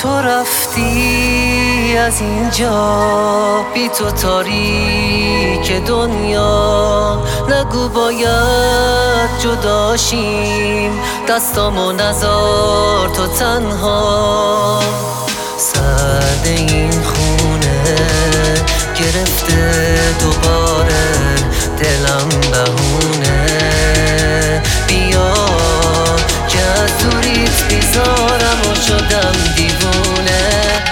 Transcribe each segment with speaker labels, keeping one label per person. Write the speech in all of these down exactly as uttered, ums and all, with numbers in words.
Speaker 1: تو رفتی از اینجا، بی تو تاریک دنیا. نگو باید جداشیم، دستامو نذار تو تنها. سرد این خونه گرفته دوباره دلم بهونه. بیا که از دوریت بیزارم و شدم دیوونه.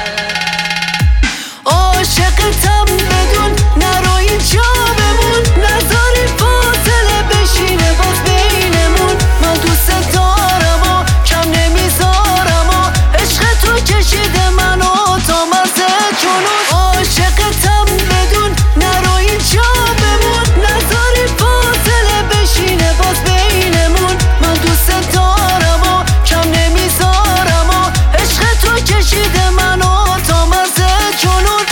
Speaker 1: عاشقتم بدون نرو اینجا بمون، نذاری فاصله بشینه باز بینمون. من دوست دارم و کم نمیذارم و عشق تو کشیده منو تا مرز جنون. عاشقتم بدون نرو اینجا بمون، نذاری فاصله بشینه باز بینمون. من دوست دارم و کم نمیذارم و عشق تو کشیده منو تا مرز جنون.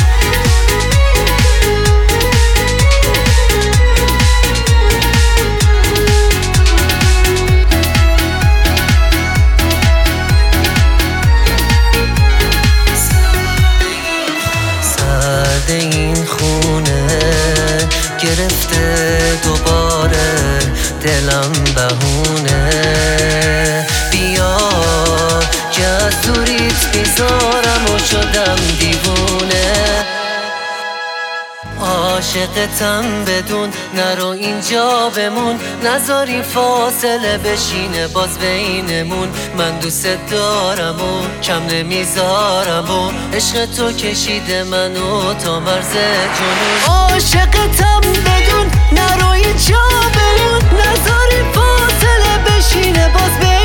Speaker 1: سرد این خونه گرفته دوباره دلم بهونه. بیا که از دوریت بیزارم و شدم دیوونه. عاشقتم بدون نرو اینجا بمون، نذاری فاصله بشینه باز بینمون. من دوست دارم و کم نمیذارم و عشق تو کشیده منو تا مرز جنون. عاشقتم بدون نرو اینجا بمون، نذاری فاصله بشینه باز بینمون.